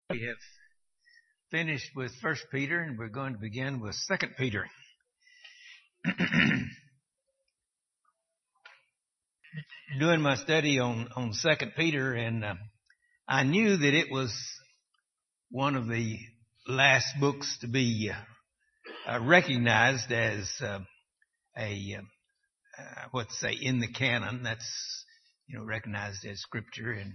We have finished with First Peter, and we're going to begin with Second Peter. Doing my study on Second Peter, and I knew that it was one of the last books to be recognized as in the canon. That's recognized as Scripture, and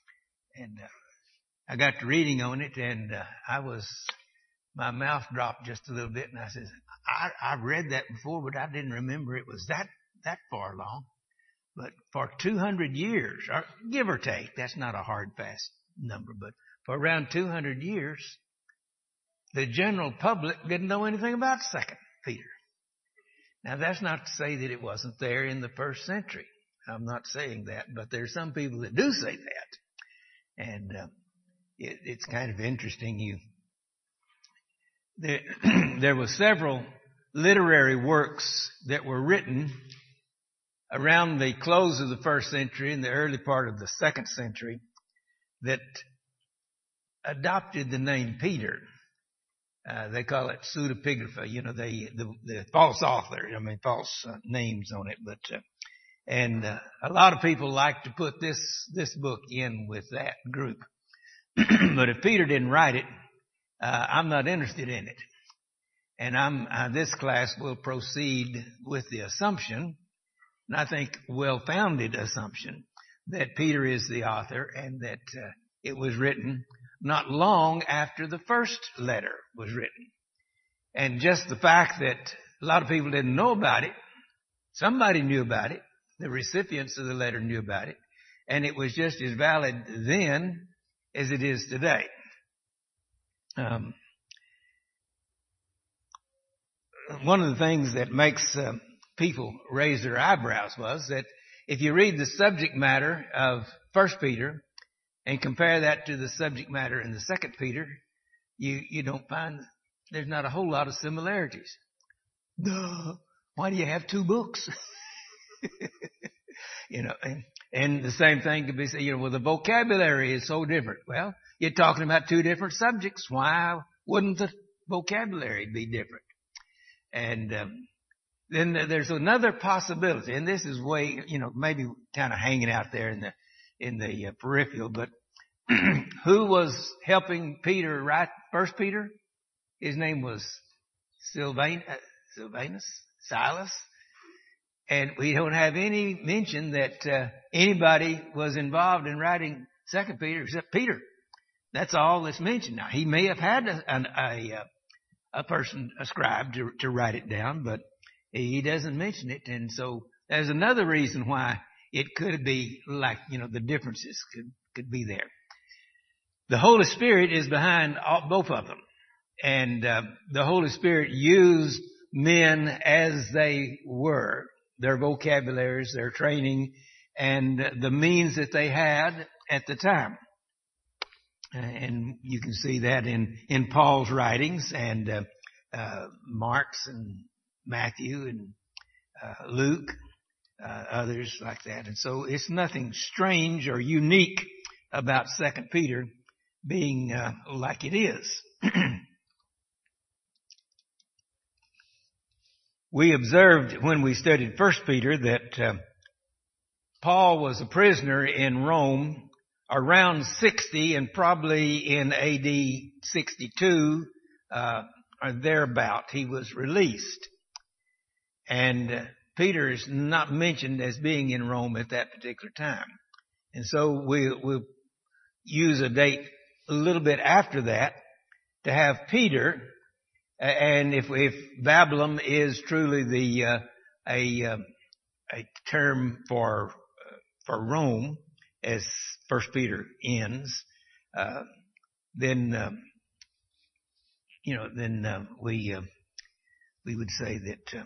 I got to reading on it, and my mouth dropped just a little bit, and I said, I read that before, but I didn't remember it was that far along. But for 200 years, or give or take, that's not a hard, fast number, but for around 200 years, the general public didn't know anything about Second Peter. Now, that's not to say that it wasn't there in the first century. I'm not saying that, but there's some people that do say that. And it's kind of interesting. There were several literary works that were written around the close of the first century and the early part of the second century that adopted the name Peter. They call it pseudepigrapha, the false author. False names on it, but and a lot of people like to put this book in with that group. But if Peter didn't write it, I'm not interested in it. And this class will proceed with the assumption, and I think well-founded assumption, that Peter is the author and that it was written not long after the first letter was written. And just the fact that a lot of people didn't know about it, somebody knew about it, the recipients of the letter knew about it, and it was just as valid then as it is today. One of the things that makes people raise their eyebrows was that if you read the subject matter of First Peter and compare that to the subject matter in the Second Peter, you don't find there's not a whole lot of similarities. Duh! Why do you have two books? And the same thing could be said, the vocabulary is so different. Well, you're talking about two different subjects. Why wouldn't the vocabulary be different? And then there's another possibility, and this is way, maybe kind of hanging out there in the peripheral, but who was helping Peter write First Peter? His name was Silas. And we don't have any mention that anybody was involved in writing Second Peter except Peter. That's all that's mentioned. Now, he may have had a person, a scribe, to write it down, but he doesn't mention it. And so there's another reason why it could be like, the differences could be there. The Holy Spirit is behind both of them. And the Holy Spirit used men as they were, their vocabularies, their training, and the means that they had at the time. And you can see that in Paul's writings and Mark's and Matthew and Luke, others like that. And so it's nothing strange or unique about Second Peter being like it is. We observed when we studied First Peter that Paul was a prisoner in Rome around 60 and probably in AD 62 or thereabout. He was released. And Peter is not mentioned as being in Rome at that particular time. And so we'll use a date a little bit after that to have Peter. And if Babylon is truly a term for Rome, as First Peter ends, then we would say that.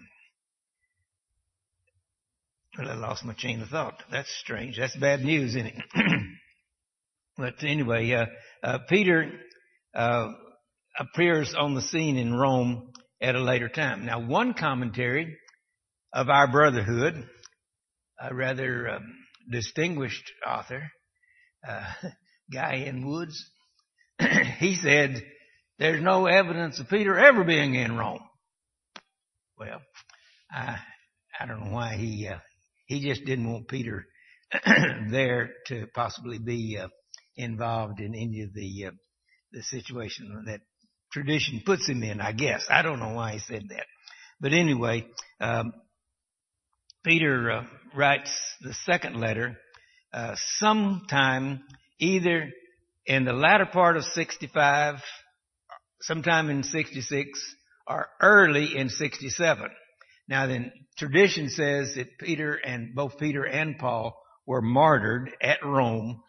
Well, I lost my chain of thought. That's strange. That's bad news, isn't it? But anyway, Peter appears on the scene in Rome at a later time. Now, one commentary of our brotherhood, a rather distinguished author, Guy N. Woods, he said, there's no evidence of Peter ever being in Rome. Well, I don't know why he just didn't want Peter there to possibly be involved in any of the situation that tradition puts him in, I guess. I don't know why he said that. But anyway, Peter writes the second letter sometime either in the latter part of 65, sometime in 66, or early in 67. Now then, tradition says that both Peter and Paul were martyred at Rome,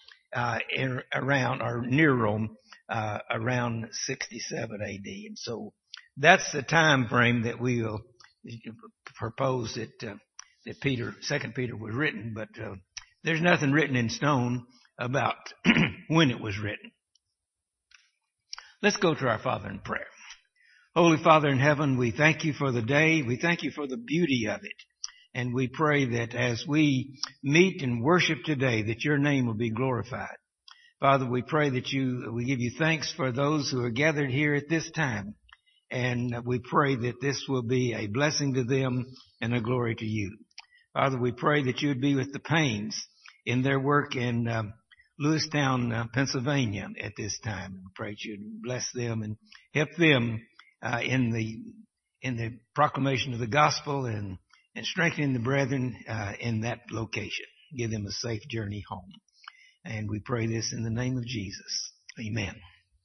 near Rome, around 67 AD. And so that's the time frame that we will propose that Second Peter was written, but there's nothing written in stone about when it was written. Let's go to our Father in prayer. Holy Father in heaven, we thank you for the day. We thank you for the beauty of it. And we pray that as we meet and worship today, that your name will be glorified. Father, we pray that we give you thanks for those who are gathered here at this time. And we pray that this will be a blessing to them and a glory to you. Father, we pray that you would be with the Paynes in their work in Lewistown, Pennsylvania at this time. We pray that you would bless them and help them in the proclamation of the gospel and strengthening the brethren in that location. Give them a safe journey home. And we pray this in the name of Jesus. Amen.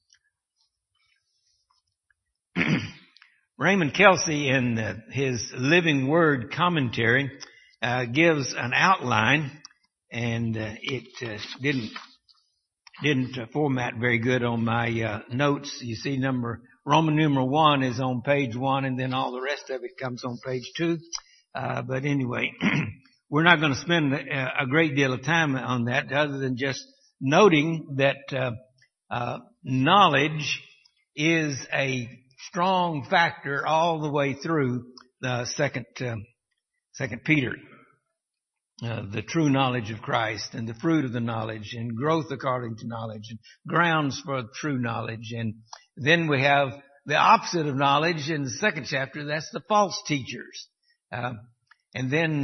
Raymond Kelsey, in his Living Word commentary, gives an outline, and it didn't format very good on my notes. You see, Roman numeral 1 is on page 1, and then all the rest of it comes on page 2. But anyway, we're not going to spend a great deal of time on that, other than just noting that knowledge is a strong factor all the way through the second Peter. The true knowledge of Christ and the fruit of the knowledge and growth according to knowledge and grounds for true knowledge. And then we have the opposite of knowledge in the second chapter. That's the false teachers. And then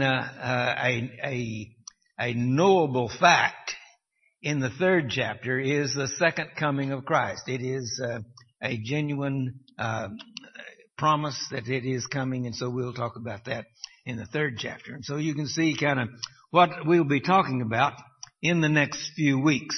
a knowable fact in the third chapter is the second coming of Christ. It is a genuine promise that it is coming, and so we'll talk about that in the third chapter. And so you can see kind of what we'll be talking about in the next few weeks.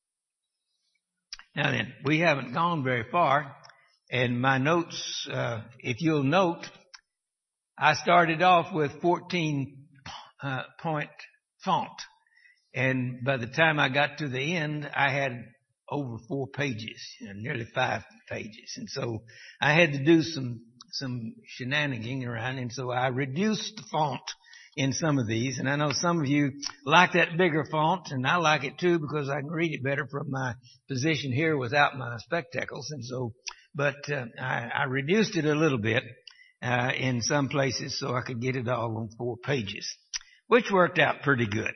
Now then, we haven't gone very far, and my notes, if you'll note, I started off with 14-point font, and by the time I got to the end, I had over 4 pages, nearly 5 pages, and so I had to do some shenanigans around, and so I reduced the font in some of these, and I know some of you like that bigger font, and I like it too because I can read it better from my position here without my spectacles, and so, but I reduced it a little bit in some places so I could get it all on 4 pages, which worked out pretty good.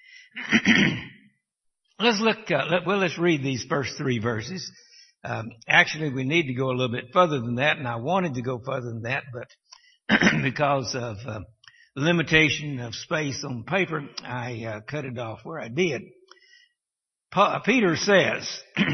Let's read these first 3 verses. Actually, we need to go a little bit further than that, and I wanted to go further than that, but because of limitation of space on paper, I cut it off where I did. Peter says,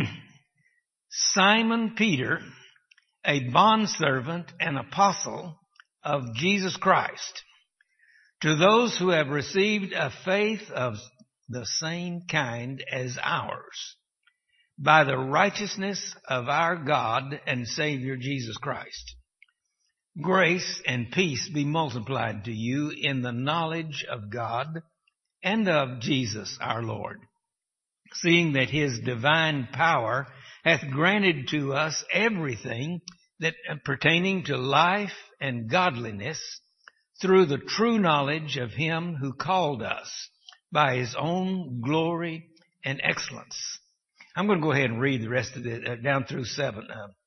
Simon Peter, a bondservant and apostle of Jesus Christ, to those who have received a faith of the same kind as ours, by the righteousness of our God and Savior Jesus Christ. Grace and peace be multiplied to you in the knowledge of God and of Jesus our Lord, seeing that his divine power hath granted to us everything that pertaining to life and godliness through the true knowledge of him who called us by his own glory and excellence. I'm going to go ahead and read the rest of it down through 7.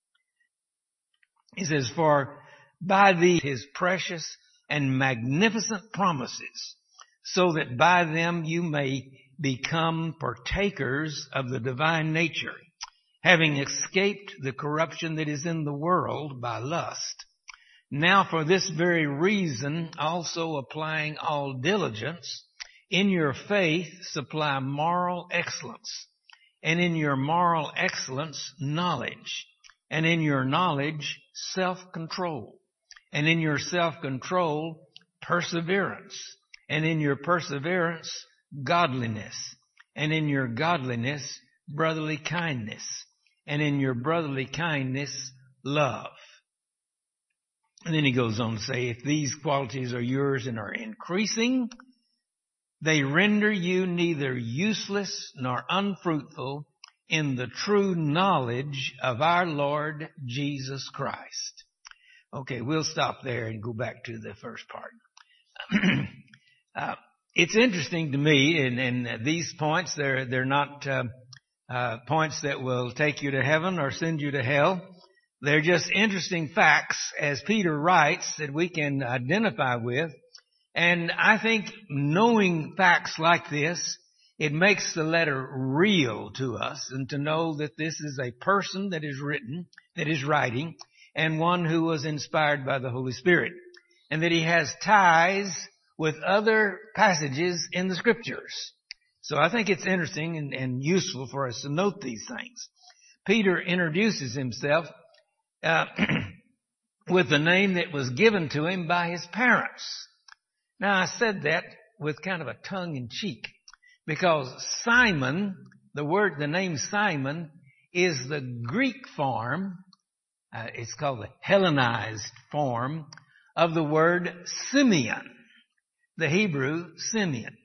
He says, for by these his precious and magnificent promises, so that by them you may become partakers of the divine nature, having escaped the corruption that is in the world by lust. Now for this very reason, also applying all diligence, in your faith supply moral excellence, and in your moral excellence, knowledge, and in your knowledge, self-control, and in your self-control, perseverance, and in your perseverance, godliness, and in your godliness, brotherly kindness, and in your brotherly kindness, love. And then he goes on to say, if these qualities are yours and are increasing, they render you neither useless nor unfruitful in the true knowledge of our Lord Jesus Christ. Okay, we'll stop there and go back to the first part. It's interesting to me, and these points, they're not points that will take you to heaven or send you to hell. They're just interesting facts, as Peter writes, that we can identify with. And I think knowing facts like this, it makes the letter real to us, and to know that this is a person that is writing, and one who was inspired by the Holy Spirit, and that he has ties with other passages in the Scriptures. So I think it's interesting and useful for us to note these things. Peter introduces himself with the name that was given to him by his parents. Now, I said that with kind of a tongue-in-cheek, because Simon, the name Simon, is the Greek form, it's called the Hellenized form of the word Simeon, the Hebrew Simeon.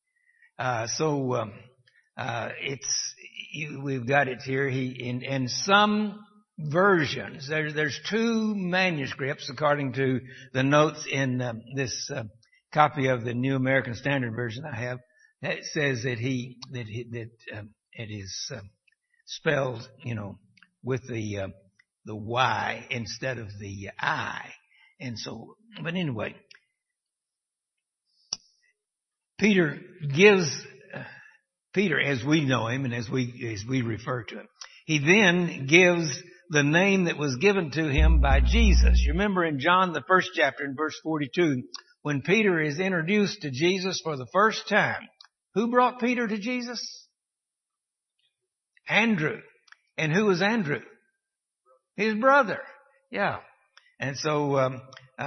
We've got it here. In some versions, there's two manuscripts according to the notes in this copy of the New American Standard Version I have. It says that it is spelled, with the Y instead of the I, and so. But anyway, Peter, as we know him and as we refer to him, he then gives the name that was given to him by Jesus. You remember in John, the first chapter, in verse 42, when Peter is introduced to Jesus for the first time, who brought Peter to Jesus? Andrew. And who was Andrew? His brother. Yeah. And so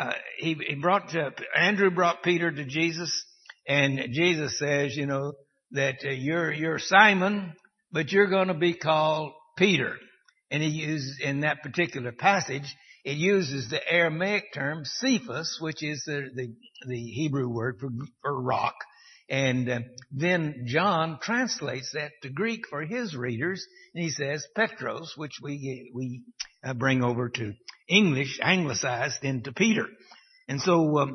Andrew brought Peter to Jesus, and Jesus says, that you're Simon, but you're going to be called Peter. And he uses, in that particular passage, it uses the Aramaic term Cephas, which is the Hebrew word for rock. And then John translates that to Greek for his readers, and he says Petros, which we bring over to English, anglicized into Peter. And so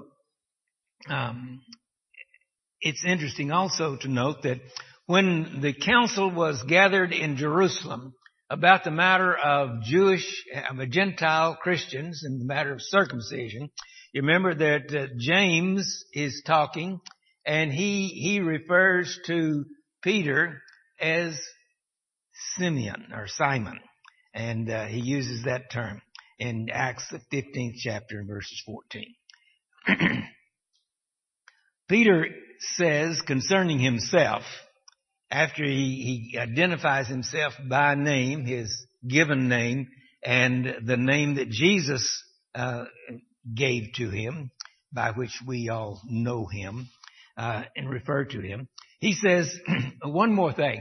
it's interesting also to note that when the council was gathered in Jerusalem about the matter of Gentile Christians and the matter of circumcision, you remember that James is talking, and he refers to Peter as Simeon or Simon, and he uses that term in Acts the 15th chapter and verses 14. Peter says concerning himself, after he identifies himself by name, his given name, and the name that Jesus gave to him, by which we all know him and refer to him, he says one more thing.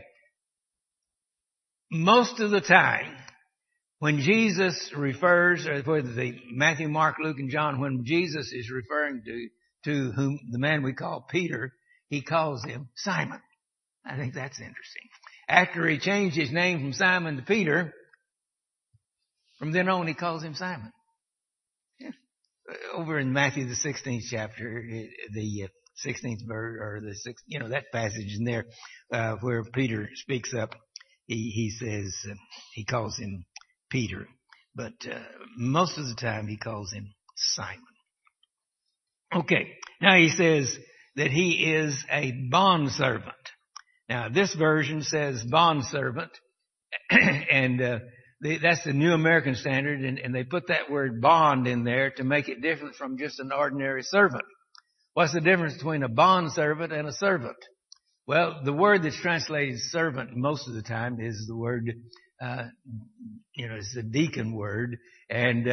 Most of the time, when Jesus refers, or whether Matthew, Mark, Luke, and John, when Jesus is referring to whom the man we call Peter, he calls him Simon. I think that's interesting. After he changed his name from Simon to Peter, from then on he calls him Simon. Yeah. Over in Matthew the 16th chapter, the 16th verse, or the 6th, that passage in there where Peter speaks up, he says he calls him Peter, but most of the time he calls him Simon. Okay, now he says that he is a bondservant. Now this version says bondservant, And that's the New American Standard, and they put that word bond in there to make it different from just an ordinary servant. What's the difference between a bond servant and a servant? Well, the word that's translated servant most of the time is the word, it's the deacon word, and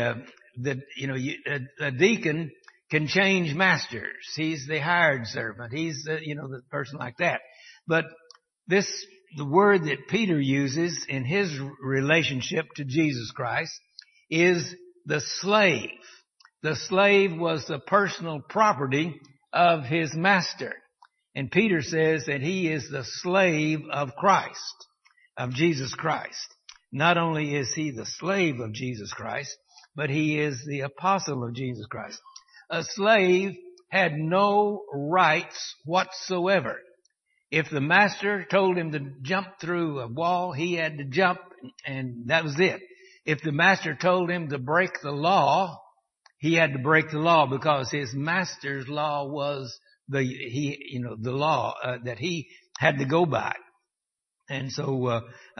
a deacon can change masters. He's the hired servant. He's the person like that. But the word that Peter uses in his relationship to Jesus Christ is the slave. The slave was the personal property of his master. And Peter says that he is the slave of Christ, of Jesus Christ. Not only is he the slave of Jesus Christ, but he is the apostle of Jesus Christ. A slave had no rights whatsoever. If the master told him to jump through a wall, he had to jump, and that was it. If the master told him to break the law, he had to break the law, because his master's law was the law that he had to go by. And so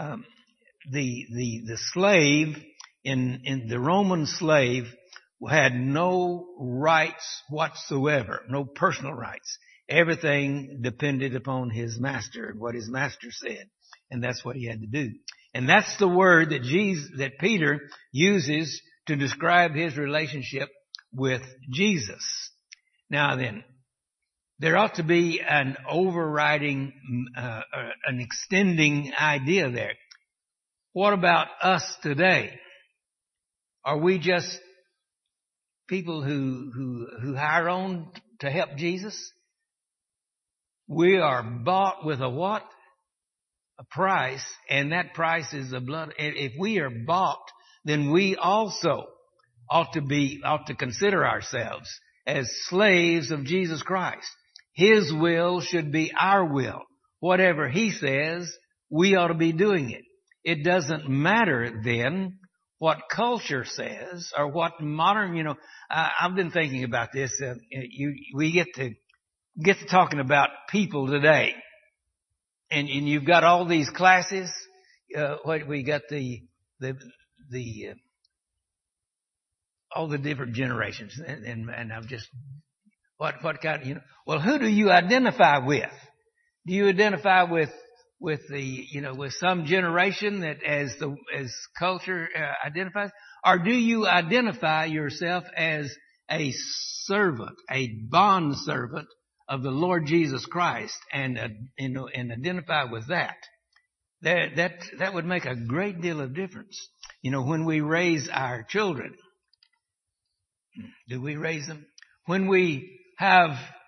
the slave in the Roman slave had no rights whatsoever, no personal rights. Everything depended upon his master and what his master said, and that's what he had to do. And that's the word that Peter uses to describe his relationship with Jesus. Now then, there ought to be an overriding, an extending idea there. What about us today? Are we just people who hire on to help Jesus? We are bought with a what? A price, and that price is the blood. If we are bought, then we also ought to consider ourselves as slaves of Jesus Christ. His will should be our will. Whatever he says, we ought to be doing it. It doesn't matter then what culture says or what modern, I've been thinking about this. We get to talking about people today. And you've got all these classes. We got all the different generations, and I'm just what kind of well, who do you identify with? Do you identify with with some generation that as culture identifies, or do you identify yourself as a servant, a bond servant of the Lord Jesus Christ, and identify with that? That would make a great deal of difference. When we raise our children, do we raise them? When we have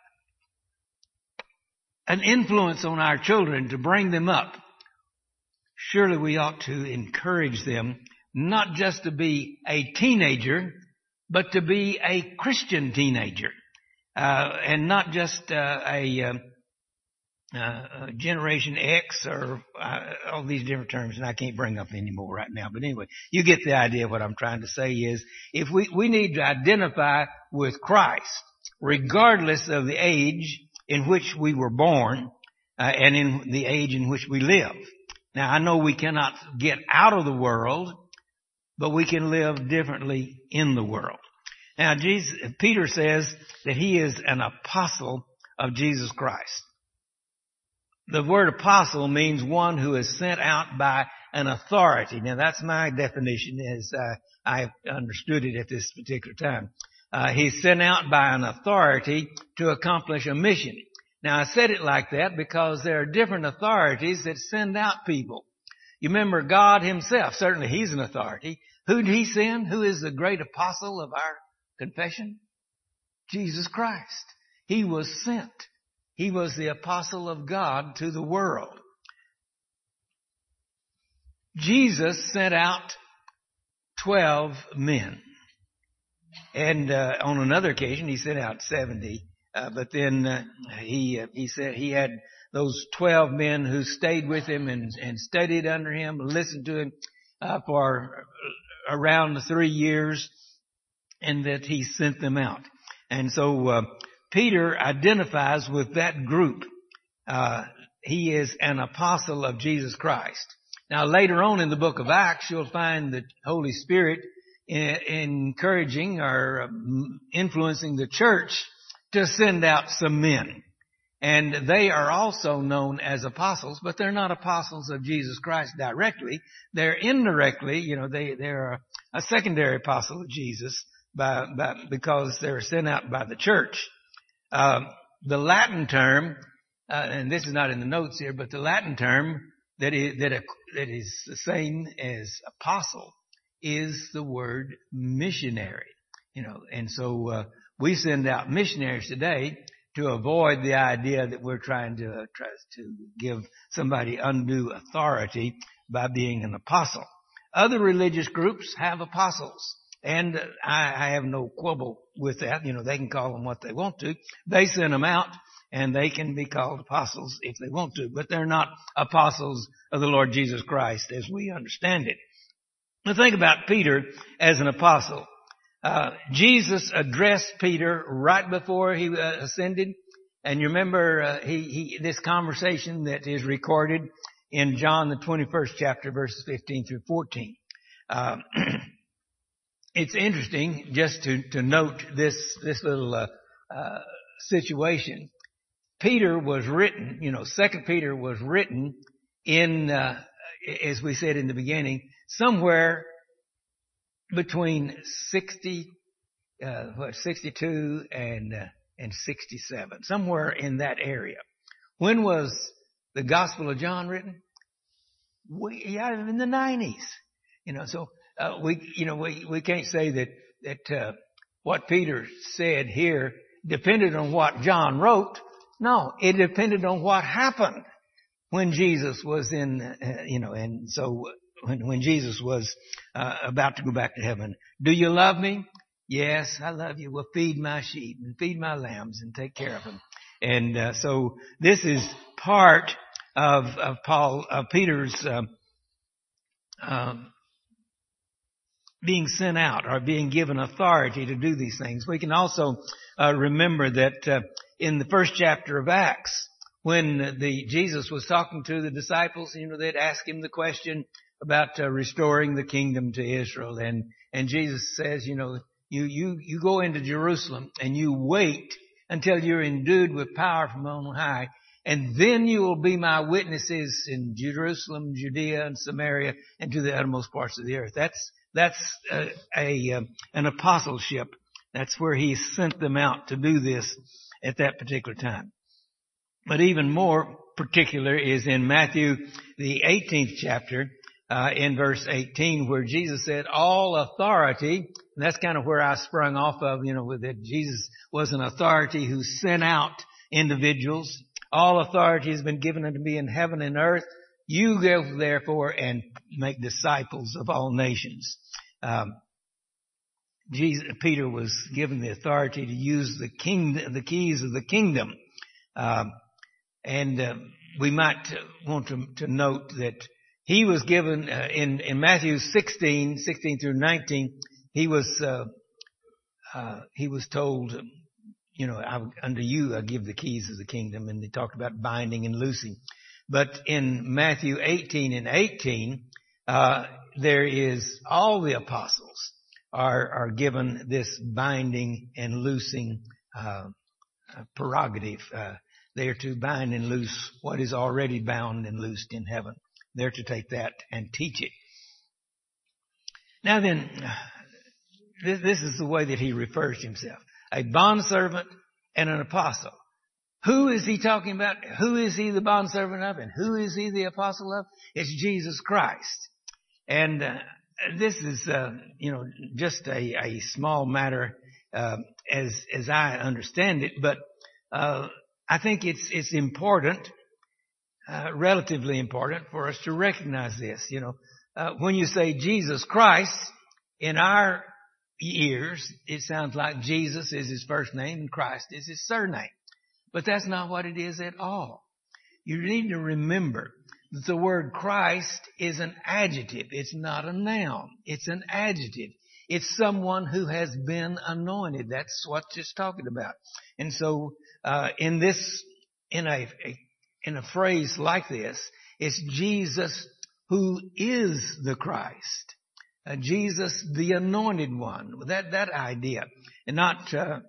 an influence on our children to bring them up, surely we ought to encourage them not just to be a teenager, but to be a Christian teenager, and not just a Generation X or all these different terms, and I can't bring up any more right now. But anyway, you get the idea. What I'm trying to say is, if we need to identify with Christ, regardless of the age in which we were born, and in the age in which we live. Now, I know we cannot get out of the world, but we can live differently in the world. Now, Peter says that he is an apostle of Jesus Christ. The word apostle means one who is sent out by an authority. Now, that's my definition as I understood it at this particular time. He's sent out by an authority to accomplish a mission. Now, I said it like that because there are different authorities that send out people. You remember God himself. Certainly he's an authority. Who did he send? Who is the great apostle of our confession? Jesus Christ. He was sent. He was the apostle of God to the world. Jesus sent out 12 men. And on another occasion, he sent out 70. But then he said he had those 12 men who stayed with him and studied under him, listened to him for around 3 years, and that he sent them out. And so Peter identifies with that group. He is an apostle of Jesus Christ. Now later on in the book of Acts, you'll find the Holy Spirit encouraging or influencing the church to send out some men. And they are also known as apostles, but they're not apostles of Jesus Christ directly. They're indirectly, they're a secondary apostle of Jesus because they're sent out by the church. The Latin term, and this is not in the notes here, but the Latin term that is the same as apostle is the word missionary. And so we send out missionaries today to avoid the idea that we're trying to give somebody undue authority by being an apostle. Other religious groups have apostles, and I have no quibble with that. They can call them what they want to. They send them out, and they can be called apostles if they want to, but they're not apostles of the Lord Jesus Christ as we understand it. Now think about Peter as an apostle. Jesus addressed Peter right before he ascended. And you remember, this conversation that is recorded in John, the 21st chapter, verses 15 through 14. It's interesting just to note this little, situation. Peter was written, 2 Peter was written in, as we said in the beginning, somewhere between 62 and 67, somewhere in that area. When was the Gospel of John written? In the 90s. So we can't say that what Peter said here depended on what John wrote. No, it depended on what happened when Jesus was in, and so when Jesus was about to go back to heaven. Do you love me? Yes, I love you. Well, feed my sheep and feed my lambs and take care of them. And so this is part of Peter's being sent out or being given authority to do these things. We can also remember that in the first chapter of Acts, when Jesus was talking to the disciples, they'd ask him the question about restoring the kingdom to Israel, and Jesus says, you go into Jerusalem and you wait until you're endued with power from on high, and then you will be my witnesses in Jerusalem, Judea, and Samaria, and to the uttermost parts of the earth. That's an apostleship. That's where he sent them out to do this at that particular time. But even more particular is in Matthew, the 18th chapter, in verse 18, where Jesus said, all authority, and that's kind of where I sprung off of, that Jesus was an authority who sent out individuals. All authority has been given unto me in heaven and earth. You go therefore and make disciples of all nations. Peter was given the authority to use the keys of the kingdom. And we might want to note that he was given, in Matthew 16 through 19, he was told, unto you I give the keys of the kingdom, and they talked about binding and loosing. But in Matthew 18 and 18, there is all the apostles are given this binding and loosing, prerogative. They are to bind and loose what is already bound and loosed in heaven. They're to take that and teach it. Now then, this is the way that he refers to himself. A bondservant and an apostle. Who is he talking about? Who is he the bondservant of? And who is he the apostle of? It's Jesus Christ. And this is, just a small matter as I understand it. But I think it's important, relatively important, for us to recognize this. When you say Jesus Christ, in our ears, it sounds like Jesus is his first name and Christ is his surname. But that's not what it is at all. You need to remember that the word Christ is an adjective. It's not a noun. It's an adjective. It's someone who has been anointed. That's what it's talking about. And so, in a phrase like this, it's Jesus who is the Christ. Jesus, the anointed one. That idea. And not,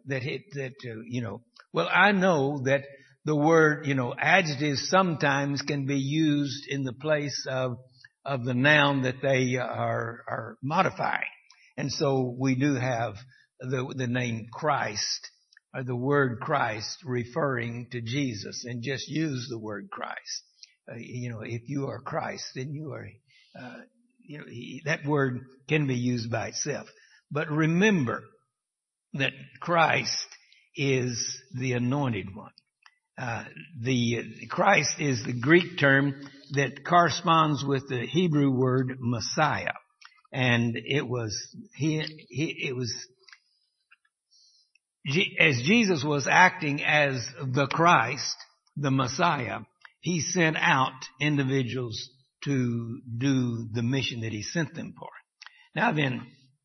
well, I know that the word, adjectives sometimes can be used in the place of the noun that they are modifying. And so we do have the name Christ, or the word Christ, referring to Jesus, and just use the word Christ. If you are Christ, then you are, that word can be used by itself. But remember that Christ is the anointed one. The Christ is the Greek term that corresponds with the Hebrew word Messiah. And as Jesus was acting as the Christ, the Messiah, he sent out individuals to do the mission that he sent them for. Now then,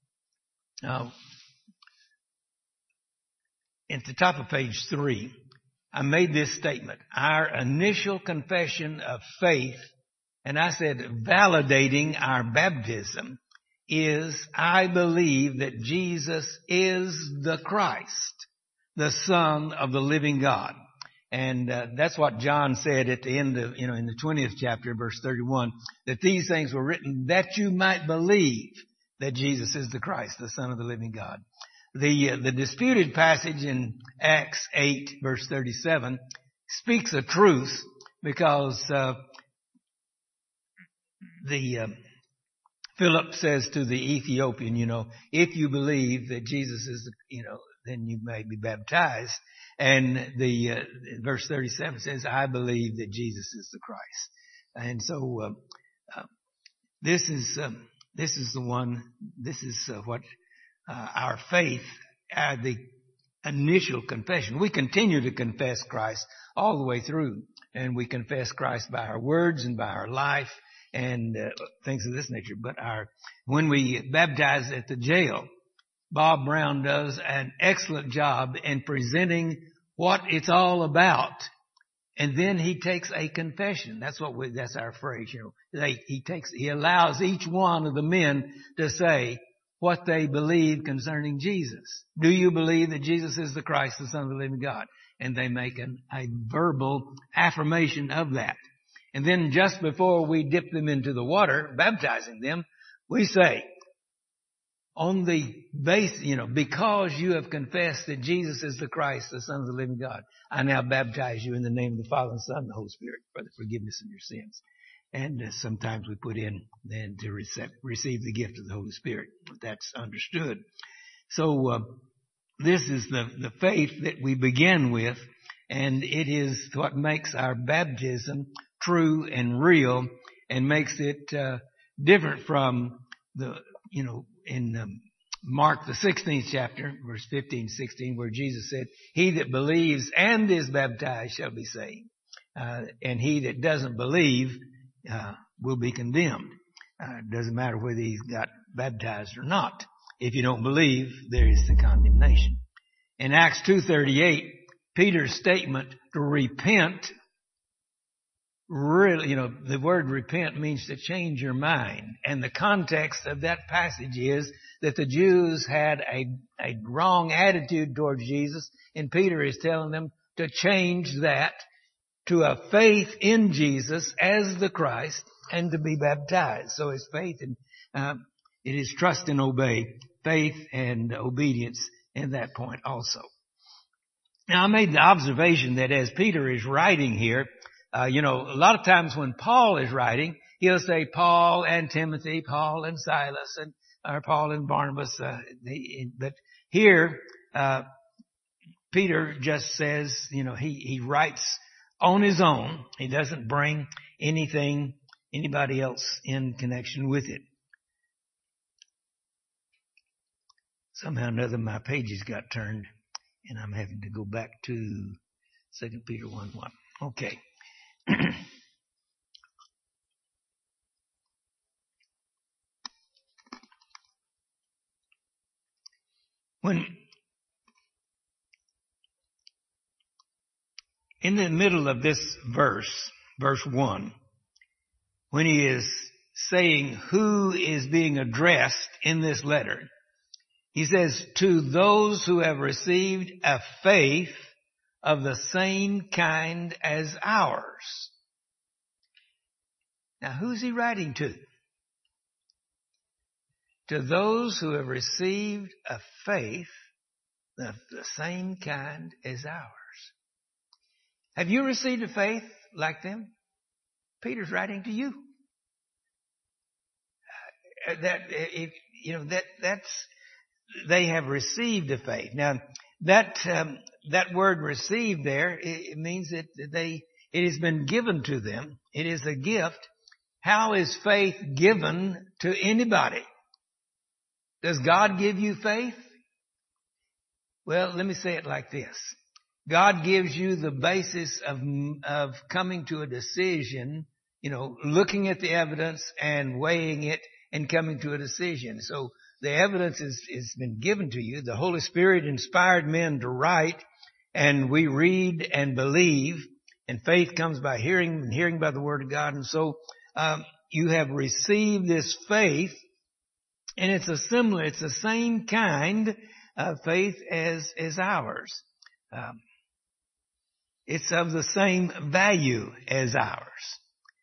at the top of page 3, I made this statement. Our initial confession of faith, and I said validating our baptism, is I believe that Jesus is the Christ, the Son of the living God. And that's what John said at the end of, in the 20th chapter, verse 31, that these things were written that you might believe that Jesus is the Christ, the Son of the living God. The disputed passage in Acts 8, verse 37, speaks a truth because Philip says to the Ethiopian, if you believe that Jesus is, then you may be baptized. And the verse 37 says, I believe that Jesus is the Christ. And so this is what our faith, the initial confession. We continue to confess Christ all the way through, and we confess Christ by our words and by our life and things of this nature. But when we baptize at the jail, Bob Brown does an excellent job in presenting what it's all about. And then he takes a confession. That's our phrase, he allows each one of the men to say what they believe concerning Jesus. Do you believe that Jesus is the Christ, the Son of the living God? And they make a verbal affirmation of that. And then just before we dip them into the water, baptizing them, we say, on the base, because you have confessed that Jesus is the Christ, the Son of the living God, I now baptize you in the name of the Father and Son and the Holy Spirit for the forgiveness of your sins. And sometimes we put in then to receive the gift of the Holy Spirit. That's understood. So this is the faith that we begin with, and it is what makes our baptism true and real, and makes it different from in Mark the 16th chapter, verse 15, 16, where Jesus said, he that believes and is baptized shall be saved. And he that doesn't believe will be condemned. It doesn't matter whether he's got baptized or not. If you don't believe, there is the condemnation. In Acts 2:38, Peter's statement to repent, really, the word repent means to change your mind. And the context of that passage is that the Jews had a wrong attitude towards Jesus, and Peter is telling them to change that to a faith in Jesus as the Christ and to be baptized. So it's faith and it is trust and obey, faith and obedience in that point also. Now I made the observation that as Peter is writing here, a lot of times when Paul is writing, he'll say Paul and Timothy, Paul and Silas, or Paul and Barnabas. But here, Peter just says, he writes on his own. He doesn't bring anybody else in connection with it. Somehow or another, my pages got turned, and I'm having to go back to 2 Peter 1:1. Okay. When in the middle of this verse 1, when he is saying who is being addressed in this letter. He says, to those who have received a faith of the same kind as ours. Now, who's he writing to? To those who have received a faith of the same kind as ours. Have you received a faith like them? Peter's writing to you. They have received a faith. Now, that word received there, it means that it has been given to them. It is a gift. How is faith given to anybody? Does God give you faith? Well, let me say it like this. God gives you the basis of coming to a decision, looking at the evidence and weighing it and coming to a decision. So the evidence has been given to you. The Holy Spirit inspired men to write, and we read and believe, and faith comes by hearing, and hearing by the Word of God. And so you have received this faith, and it's the same kind of faith as ours. It's of the same value as ours.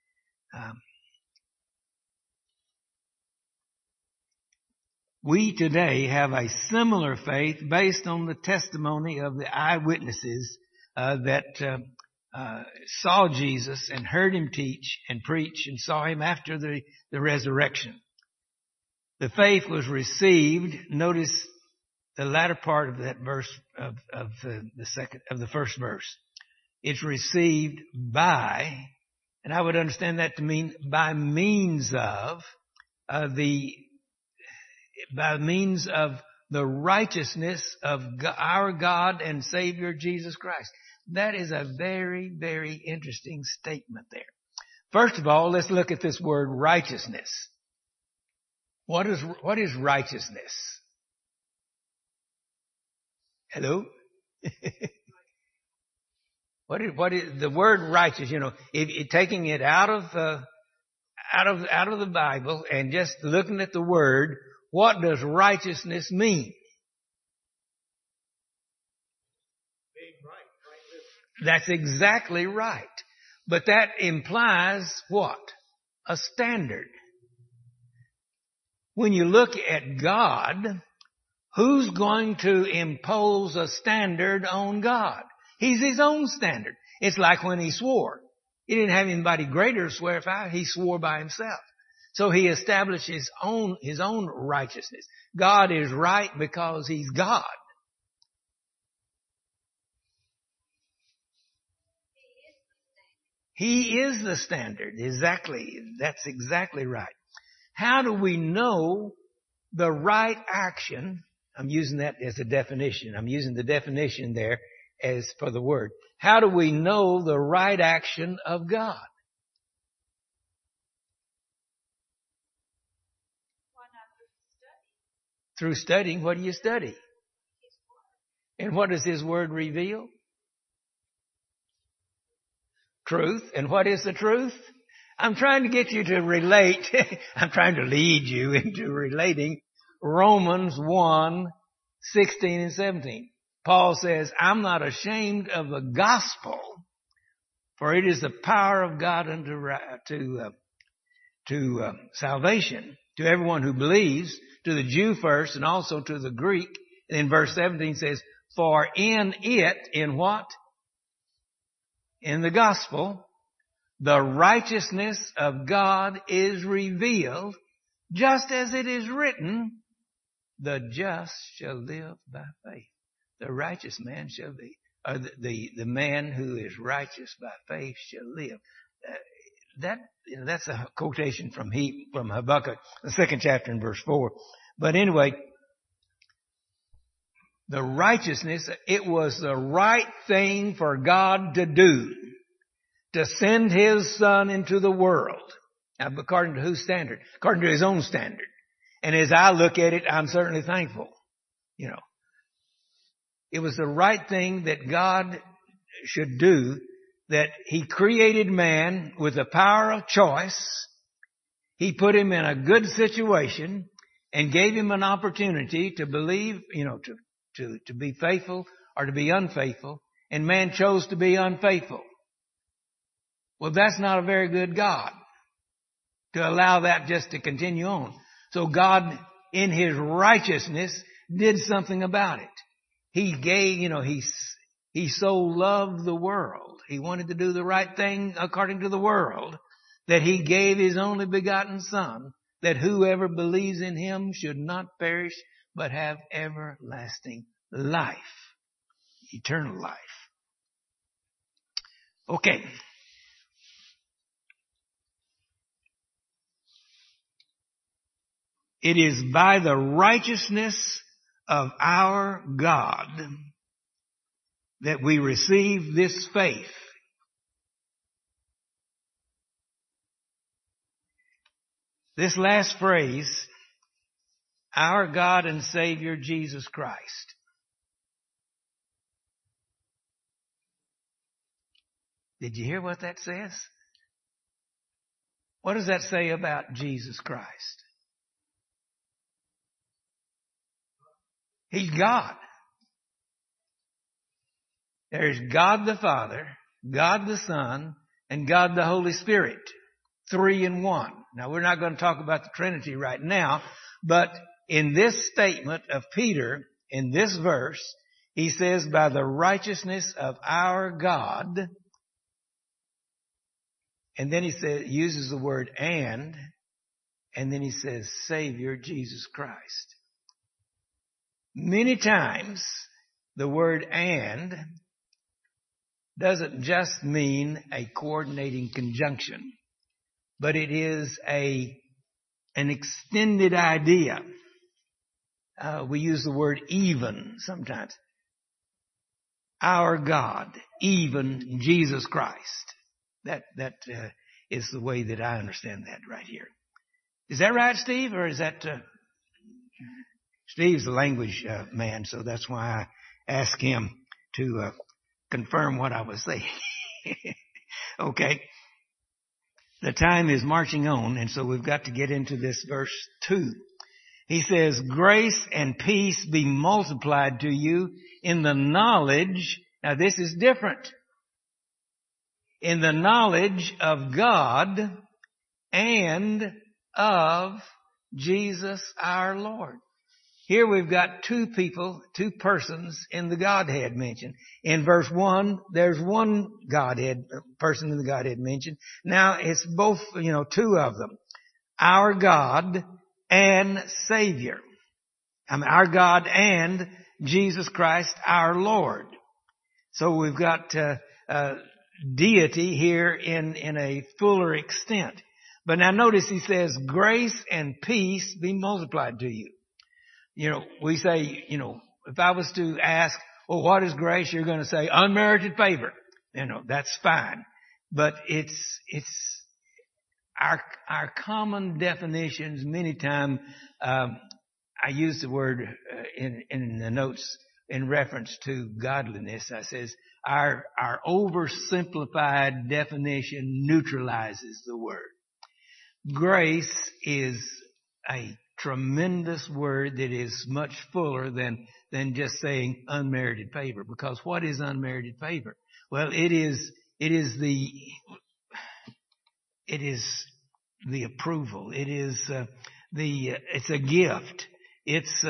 We today have a similar faith based on the testimony of the eyewitnesses that saw Jesus and heard him teach and preach and saw him after the resurrection. The faith was received. Notice the latter part of that verse of the first verse. It's received by, and I would understand that to mean by means of the righteousness of our God and Savior Jesus Christ. That is a very, very interesting statement there. First of all, let's look at this word righteousness. What is righteousness? Hello? What is the word righteous? If taking it out of the Bible and just looking at the word, what does righteousness mean? Being right. That's exactly right. But that implies what? A standard. When you look at God, who's going to impose a standard on God? He's his own standard. It's like when he swore. He didn't have anybody greater to swear by. He swore by himself. So he established his own righteousness. God is right because he's God. He is the standard. Exactly. That's exactly right. How do we know the right action? I'm using that as a definition. I'm using the definition there as for the word. How do we know the right action of God? Through studying. What do you study? And what does his word reveal? Truth. And what is the truth? I'm trying to get you to relate. I'm trying to lead you into relating Romans 1:16 and 17. Paul says, I'm not ashamed of the gospel, for it is the power of God unto salvation to everyone who believes, to the Jew first and also to the Greek. And then verse 17 says, for in it, in what? In the gospel, the righteousness of God is revealed, just as it is written, the just shall live by faith. The righteous man shall be, or the man who is righteous by faith shall live. That's a quotation from Habakkuk, the 2nd chapter in verse 4. But anyway, the righteousness, it was the right thing for God to do, to send his son into the world. Now, according to whose standard? According to his own standard. And as I look at it, I'm certainly thankful. It was the right thing that God should do, that he created man with the power of choice, He put him in a good situation and gave him an opportunity to believe, to be faithful or to be unfaithful. And man chose to be unfaithful. Well, that's not a very good God to allow that just to continue on. So God, in His righteousness, did something about it. He gave, He so loved the world. He wanted to do the right thing according to the world, that He gave His only begotten Son, that whoever believes in Him should not perish, but have everlasting life. Eternal life. Okay. It is by the righteousness of our God that we receive this faith. This last phrase, our God and Savior Jesus Christ. Did you hear what that says? What does that say about Jesus Christ? He's God. There's God the Father, God the Son, and God the Holy Spirit. 3 in 1. Now, we're not going to talk about the Trinity right now, but in this statement of Peter, in this verse, he says, by the righteousness of our God, and then he uses the word and then he says, Savior Jesus Christ. Many times, the word and doesn't just mean a coordinating conjunction, but it is an extended idea. We use the word even sometimes. Our God, even Jesus Christ. That is the way that I understand that right here. Is that right, Steve? Or is that... Steve's a language man, so that's why I asked him to confirm what I was saying. Okay. The time is marching on, and so we've got to get into this verse 2. He says, grace and peace be multiplied to you in the knowledge. Now this is different. In the knowledge of God and of Jesus our Lord. Here we've got two persons in the Godhead mentioned. In verse 1, there's one person in the Godhead mentioned. Now it's both, two of them. Our God and Savior. Our God and Jesus Christ our Lord. So we've got deity here in a fuller extent. But now notice he says, grace and peace be multiplied to you. We say, if I was to ask, well, what is grace? You're going to say unmerited favor. That's fine. But it's our common definitions. Many times, I use the word in the notes in reference to godliness. I says our oversimplified definition neutralizes the word. Grace is a tremendous word that is much fuller than just saying unmerited favor. Because what is unmerited favor? Well, it is the approval. It is it's a gift. It's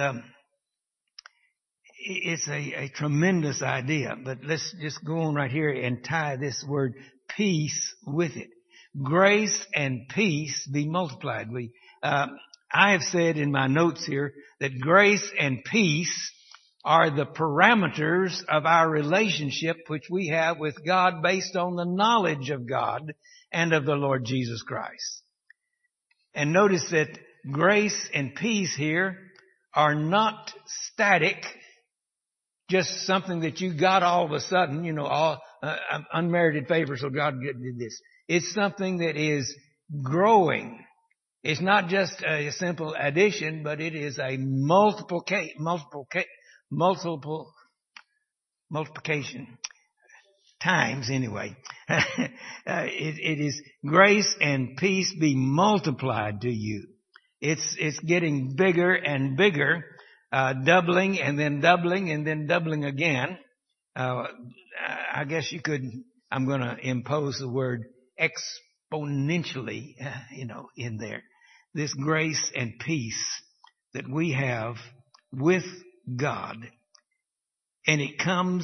a tremendous idea. But let's just go on right here and tie this word peace with it. Grace and peace be multiplied. I have said in my notes here that grace and peace are the parameters of our relationship which we have with God based on the knowledge of God and of the Lord Jesus Christ. And notice that grace and peace here are not static, just something that you got all of a sudden, unmerited favor, so God did this. It's something that is growing. It's not just a simple addition, but it is a multiplication. times anyway. It is grace and peace be multiplied to you. It's getting bigger and bigger, doubling and then doubling and then doubling again. I guess you could, I'm going to impose the word exponentially, in there. This grace and peace that we have with God, and it comes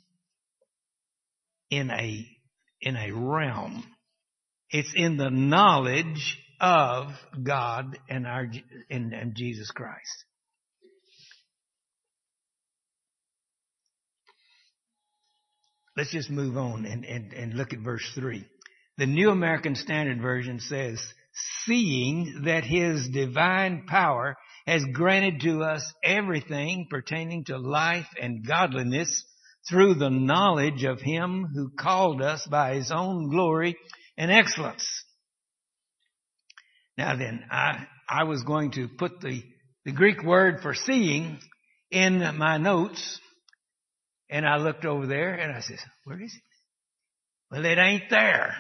in a realm. It's in the knowledge of God and and Jesus Christ. Let's just move on and look at verse 3. The New American Standard Version says, seeing that his divine power has granted to us everything pertaining to life and godliness through the knowledge of him who called us by his own glory and excellence. Now then, I was going to put the Greek word for seeing in my notes, and I looked over there and I said, where is it? Well, it ain't there.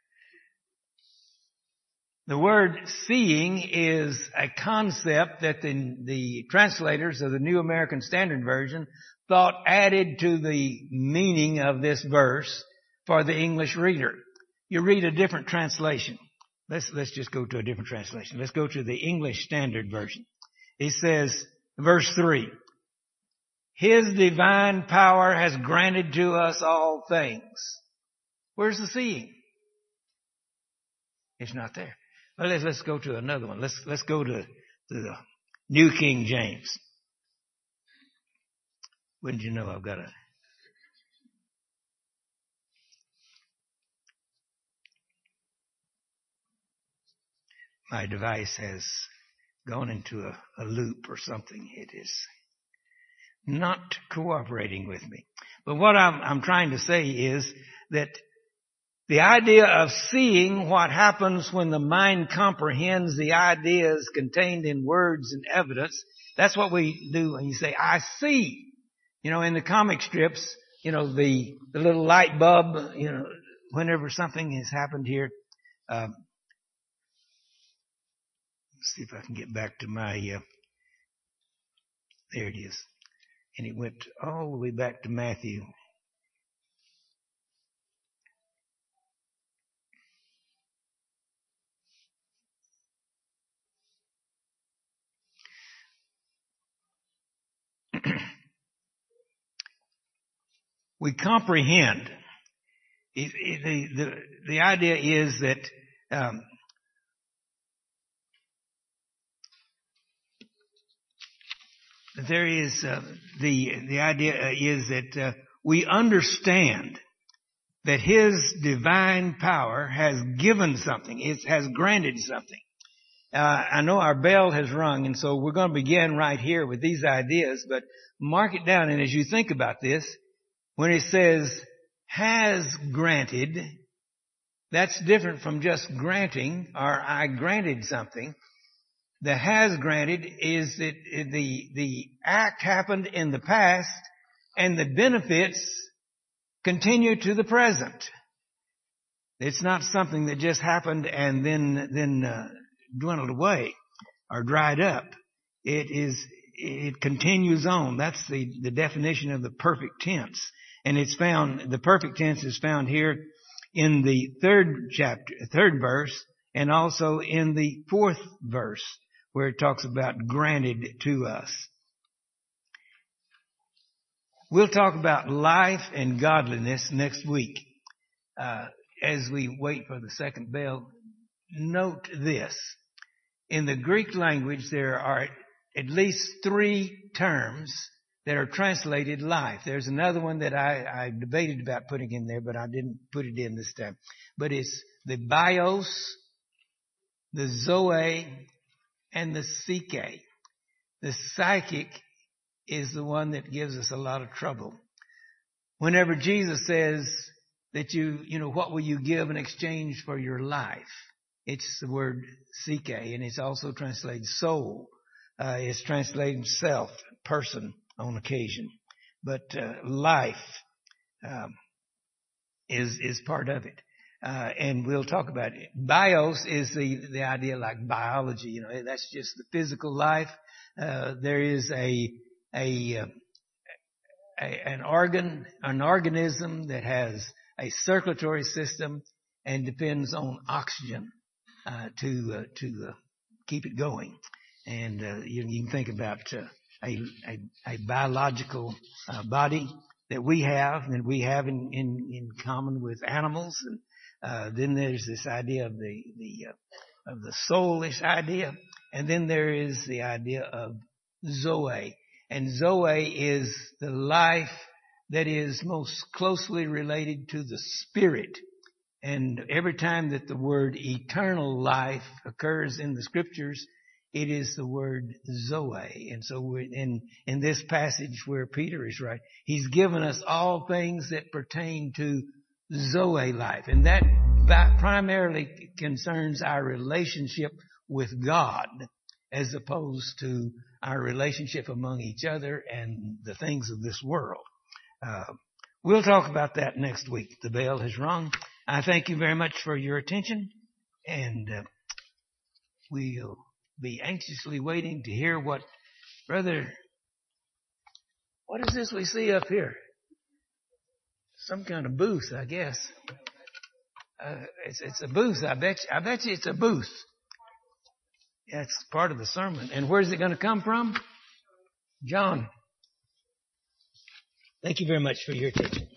The word seeing is a concept that the translators of the New American Standard Version thought added to the meaning of this verse for the English reader. You read a different translation. Let's just go to a different translation. Let's go to the English Standard Version. It says, verse 3, his divine power has granted to us all things. Where's the seeing? It's not there. Well, let's go to another one. Let's go to the New King James. Wouldn't you know I've got my device has gone into a loop or something. It is not cooperating with me. But what I'm trying to say is that the idea of seeing what happens when the mind comprehends the ideas contained in words and evidence, that's what we do when you say, I see. In the comic strips, the little light bulb, whenever something has happened here. Let's see if I can get back to my, there it is. And it went all the way back to Matthew. We comprehend. The idea is that there is the idea is that we understand that his divine power has given something. It has granted something. I know our bell has rung, and so we're going to begin right here with these ideas, but mark it down. And as you think about this, when it says has granted, that's different from just granting or I granted something. The has granted is that the act happened in the past and the benefits continue to the present. It's not something that just happened and then dwindled away or dried up. It continues on. That's the definition of the perfect tense. And the perfect tense is found here in the third verse, and also in the fourth verse, where it talks about granted to us. We'll talk about life and godliness next week. As we wait for the second bell, note this. In the Greek language, there are at least 3 terms that are translated life. There's another one that I debated about putting in there, but I didn't put it in this time. But it's the bios, the zoe, and the psyche. The psychic is the one that gives us a lot of trouble. Whenever Jesus says that what will you give in exchange for your life? It's the word psyche, and it's also translated soul. It's translated self, person on occasion. But life, is part of it. And we'll talk about it. Bios is the idea like biology, you know, that's just the physical life. There is an organism that has a circulatory system and depends on oxygen, to keep it going. And, you can think about, a biological, body that we have in common with animals. And, then there's this idea of the soulish idea. And then there is the idea of Zoe. And Zoe is the life that is most closely related to the spirit. And every time that the word eternal life occurs in the scriptures, it is the word Zoe. And so we're in this passage where Peter is right, he's given us all things that pertain to Zoe life. And that primarily concerns our relationship with God as opposed to our relationship among each other and the things of this world. We'll talk about that next week. The bell has rung. I thank you very much for your attention, and we'll be anxiously waiting to hear what is this we see up here? Some kind of booth, I guess. It's a booth. I bet you it's a booth. That's part of the sermon. And where's it going to come from? John. Thank you very much for your attention.